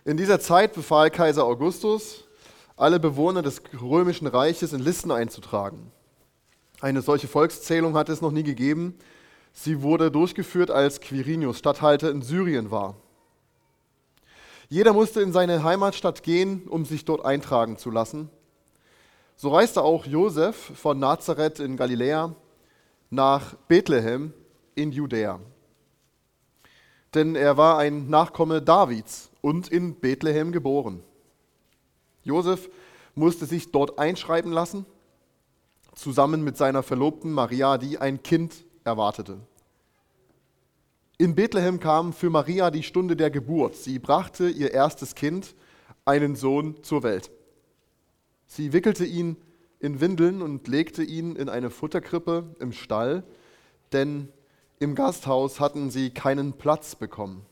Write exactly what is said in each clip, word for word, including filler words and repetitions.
In dieser Zeit befahl Kaiser Augustus, alle Bewohner des römischen Reiches in Listen einzutragen. Eine solche Volkszählung hat es noch nie gegeben. Sie wurde durchgeführt, als Quirinius Statthalter in Syrien war. Jeder musste in seine Heimatstadt gehen, um sich dort eintragen zu lassen. So reiste auch Josef von Nazareth in Galiläa nach Bethlehem in Judäa. Denn er war ein Nachkomme Davids und in Bethlehem geboren. Josef musste sich dort einschreiben lassen, zusammen mit seiner Verlobten Maria, die ein Kind erwartete. In Bethlehem kam für Maria die Stunde der Geburt. Sie brachte ihr erstes Kind, einen Sohn, zur Welt. Sie wickelte ihn in Windeln und legte ihn in eine Futterkrippe im Stall, denn im Gasthaus hatten sie keinen Platz bekommen.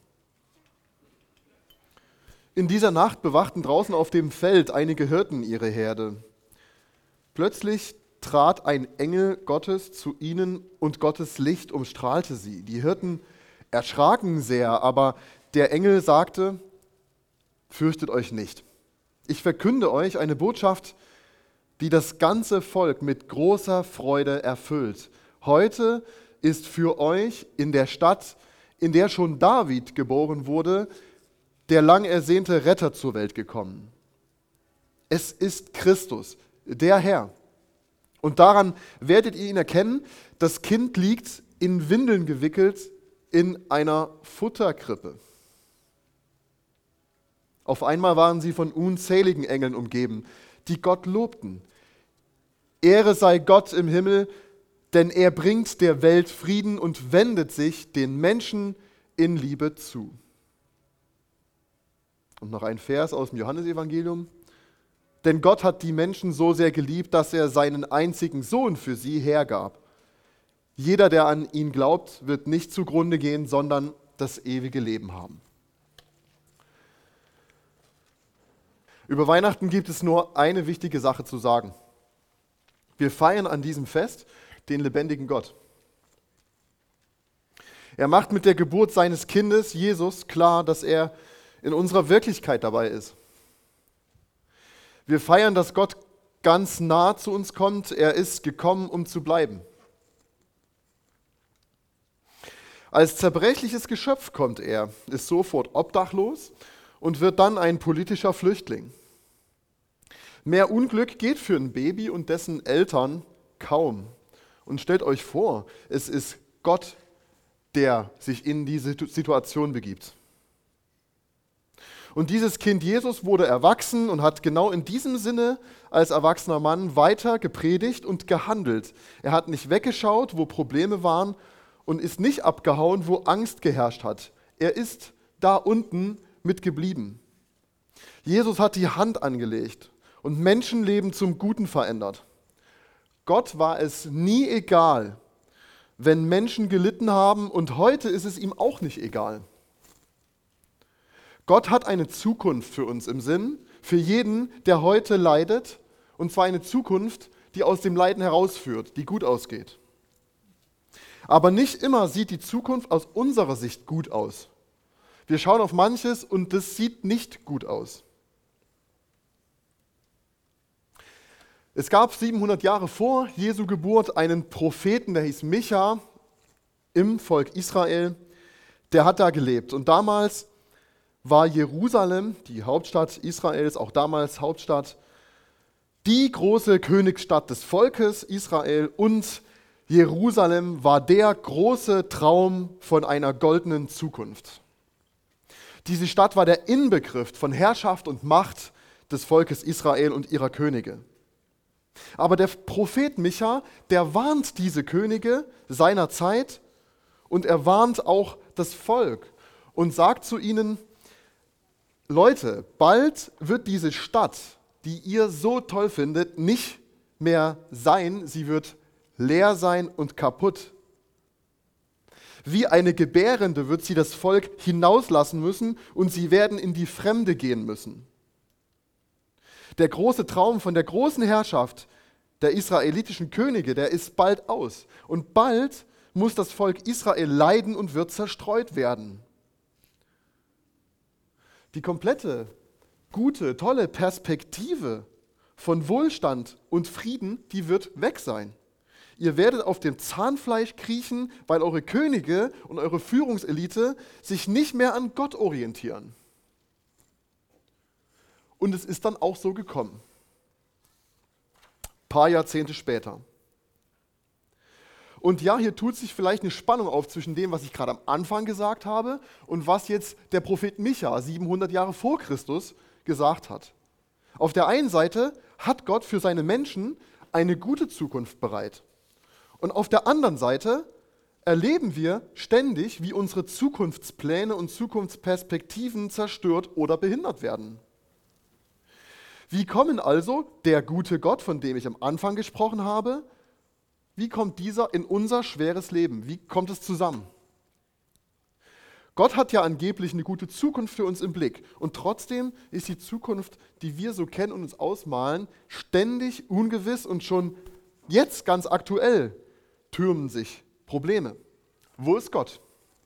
In dieser Nacht bewachten draußen auf dem Feld einige Hirten ihre Herde. Plötzlich trat ein Engel Gottes zu ihnen und Gottes Licht umstrahlte sie. Die Hirten erschraken sehr, aber der Engel sagte: Fürchtet euch nicht. Ich verkünde euch eine Botschaft, die das ganze Volk mit großer Freude erfüllt. Heute ist für euch in der Stadt, in der schon David geboren wurde, der lang ersehnte Retter zur Welt gekommen. Es ist Christus, der Herr. Und daran werdet ihr ihn erkennen, das Kind liegt in Windeln gewickelt in einer Futterkrippe. Auf einmal waren sie von unzähligen Engeln umgeben, die Gott lobten. Ehre sei Gott im Himmel, denn er bringt der Welt Frieden und wendet sich den Menschen in Liebe zu. Und noch ein Vers aus dem Johannesevangelium. Denn Gott hat die Menschen so sehr geliebt, dass er seinen einzigen Sohn für sie hergab. Jeder, der an ihn glaubt, wird nicht zugrunde gehen, sondern das ewige Leben haben. Über Weihnachten gibt es nur eine wichtige Sache zu sagen. Wir feiern an diesem Fest den lebendigen Gott. Er macht mit der Geburt seines Kindes, Jesus, klar, dass er in unserer Wirklichkeit dabei ist. Wir feiern, dass Gott ganz nah zu uns kommt. Er ist gekommen, um zu bleiben. Als zerbrechliches Geschöpf kommt er, ist sofort obdachlos und wird dann ein politischer Flüchtling. Mehr Unglück geht für ein Baby und dessen Eltern kaum. Und stellt euch vor, es ist Gott, der sich in diese Situation begibt. Und dieses Kind Jesus wurde erwachsen und hat genau in diesem Sinne als erwachsener Mann weiter gepredigt und gehandelt. Er hat nicht weggeschaut, wo Probleme waren, und ist nicht abgehauen, wo Angst geherrscht hat. Er ist da unten mitgeblieben. Jesus hat die Hand angelegt und Menschenleben zum Guten verändert. Gott war es nie egal, wenn Menschen gelitten haben, und heute ist es ihm auch nicht egal. Gott hat eine Zukunft für uns im Sinn, für jeden, der heute leidet, und zwar eine Zukunft, die aus dem Leiden herausführt, die gut ausgeht. Aber nicht immer sieht die Zukunft aus unserer Sicht gut aus. Wir schauen auf manches und das sieht nicht gut aus. Es gab siebenhundert Jahre vor Jesu Geburt einen Propheten, der hieß Micha, im Volk Israel. Der hat da gelebt. Und damals war Jerusalem, die Hauptstadt Israels, auch damals Hauptstadt, die große Königsstadt des Volkes Israel, und Jerusalem war der große Traum von einer goldenen Zukunft. Diese Stadt war der Inbegriff von Herrschaft und Macht des Volkes Israel und ihrer Könige. Aber der Prophet Micha, der warnt diese Könige seiner Zeit und er warnt auch das Volk und sagt zu ihnen: Leute, bald wird diese Stadt, die ihr so toll findet, nicht mehr sein, sie wird leer sein und kaputt. Wie eine Gebärende wird sie das Volk hinauslassen müssen und sie werden in die Fremde gehen müssen. Der große Traum von der großen Herrschaft der israelitischen Könige, der ist bald aus. Und bald muss das Volk Israel leiden und wird zerstreut werden. Die komplette, gute, tolle Perspektive von Wohlstand und Frieden, die wird weg sein. Ihr werdet auf dem Zahnfleisch kriechen, weil eure Könige und eure Führungselite sich nicht mehr an Gott orientieren. Und es ist dann auch so gekommen. Ein paar Jahrzehnte später. Und ja, hier tut sich vielleicht eine Spannung auf zwischen dem, was ich gerade am Anfang gesagt habe und was jetzt der Prophet Micha siebenhundert Jahre vor Christus gesagt hat. Auf der einen Seite hat Gott für seine Menschen eine gute Zukunft bereit. Und auf der anderen Seite erleben wir ständig, wie unsere Zukunftspläne und Zukunftsperspektiven zerstört oder behindert werden. Wie kommen also der gute Gott, von dem ich am Anfang gesprochen habe, wie kommt dieser in unser schweres Leben? Wie kommt es zusammen? Gott hat ja angeblich eine gute Zukunft für uns im Blick. Und trotzdem ist die Zukunft, die wir so kennen und uns ausmalen, ständig ungewiss und schon jetzt ganz aktuell türmen sich Probleme. Wo ist Gott?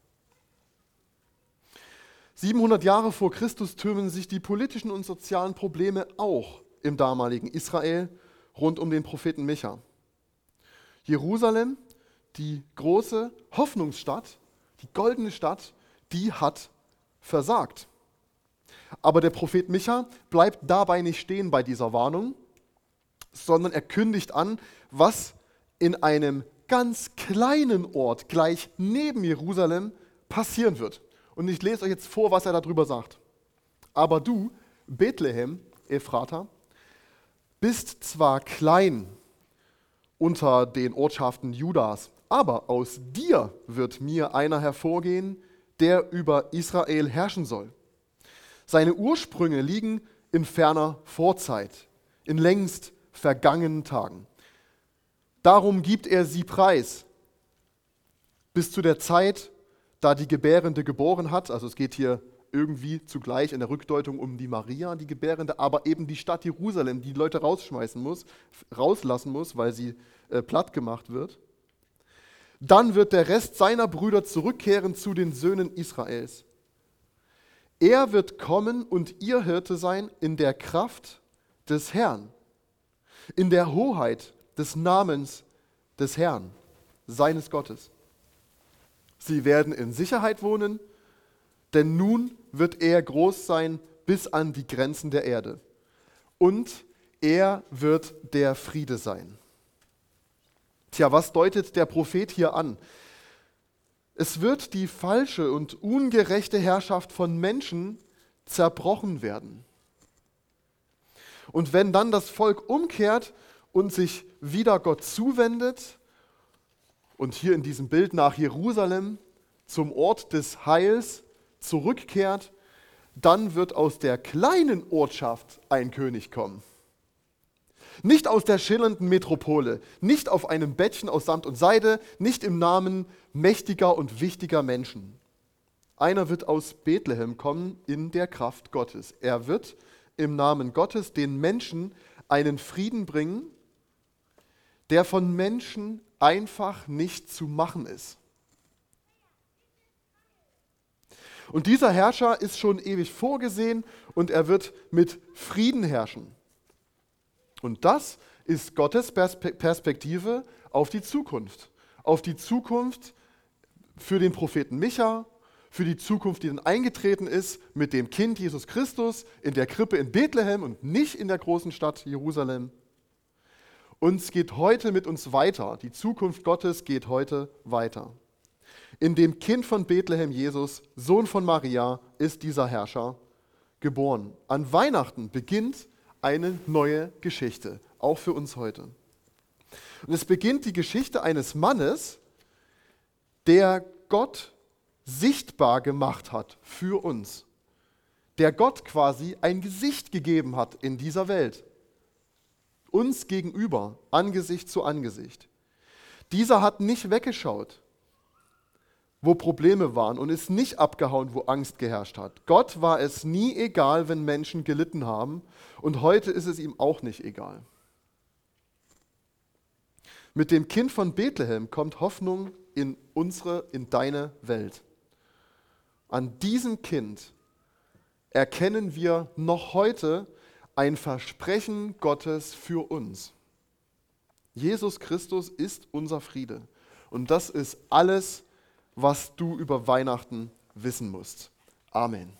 siebenhundert Jahre vor Christus türmen sich die politischen und sozialen Probleme auch im damaligen Israel rund um den Propheten Micha. Jerusalem, die große Hoffnungsstadt, die goldene Stadt, die hat versagt. Aber der Prophet Micha bleibt dabei nicht stehen bei dieser Warnung, sondern er kündigt an, was in einem ganz kleinen Ort gleich neben Jerusalem passieren wird. Und ich lese euch jetzt vor, was er darüber sagt. Aber du, Bethlehem, Ephrata, bist zwar klein unter den Ortschaften Judas, aber aus dir wird mir einer hervorgehen, der über Israel herrschen soll. Seine Ursprünge liegen in ferner Vorzeit, in längst vergangenen Tagen. Darum gibt er sie preis, bis zu der Zeit, da die Gebärende geboren hat. Also es geht hier irgendwie zugleich in der Rückdeutung um die Maria, die Gebärende, aber eben die Stadt Jerusalem, die, die Leute rausschmeißen muss, rauslassen muss, weil sie äh, platt gemacht wird. Dann wird der Rest seiner Brüder zurückkehren zu den Söhnen Israels. Er wird kommen und ihr Hirte sein in der Kraft des Herrn, in der Hoheit des Namens des Herrn, seines Gottes. Sie werden in Sicherheit wohnen, denn nun wird er groß sein bis an die Grenzen der Erde. Und er wird der Friede sein. Tja, was deutet der Prophet hier an? Es wird die falsche und ungerechte Herrschaft von Menschen zerbrochen werden. Und wenn dann das Volk umkehrt und sich wieder Gott zuwendet und hier in diesem Bild nach Jerusalem zum Ort des Heils zurückkehrt, dann wird aus der kleinen Ortschaft ein König kommen. Nicht aus der schillernden Metropole, nicht auf einem Bettchen aus Samt und Seide, nicht im Namen mächtiger und wichtiger Menschen. Einer wird aus Bethlehem kommen in der Kraft Gottes. Er wird im Namen Gottes den Menschen einen Frieden bringen, der von Menschen einfach nicht zu machen ist. Und dieser Herrscher ist schon ewig vorgesehen und er wird mit Frieden herrschen. Und das ist Gottes Perspektive auf die Zukunft. Auf die Zukunft für den Propheten Micha, für die Zukunft, die dann eingetreten ist mit dem Kind Jesus Christus in der Krippe in Bethlehem und nicht in der großen Stadt Jerusalem. Und es geht heute mit uns weiter. Die Zukunft Gottes geht heute weiter. In dem Kind von Bethlehem, Jesus, Sohn von Maria, ist dieser Herrscher geboren. An Weihnachten beginnt eine neue Geschichte, auch für uns heute. Und es beginnt die Geschichte eines Mannes, der Gott sichtbar gemacht hat für uns. Der Gott quasi ein Gesicht gegeben hat in dieser Welt. Uns gegenüber, Angesicht zu Angesicht. Dieser hat nicht weggeschaut, wo Probleme waren und ist nicht abgehauen, wo Angst geherrscht hat. Gott war es nie egal, wenn Menschen gelitten haben und heute ist es ihm auch nicht egal. Mit dem Kind von Bethlehem kommt Hoffnung in unsere, in deine Welt. An diesem Kind erkennen wir noch heute ein Versprechen Gottes für uns. Jesus Christus ist unser Friede. Und das ist alles, was du über Weihnachten wissen musst. Amen.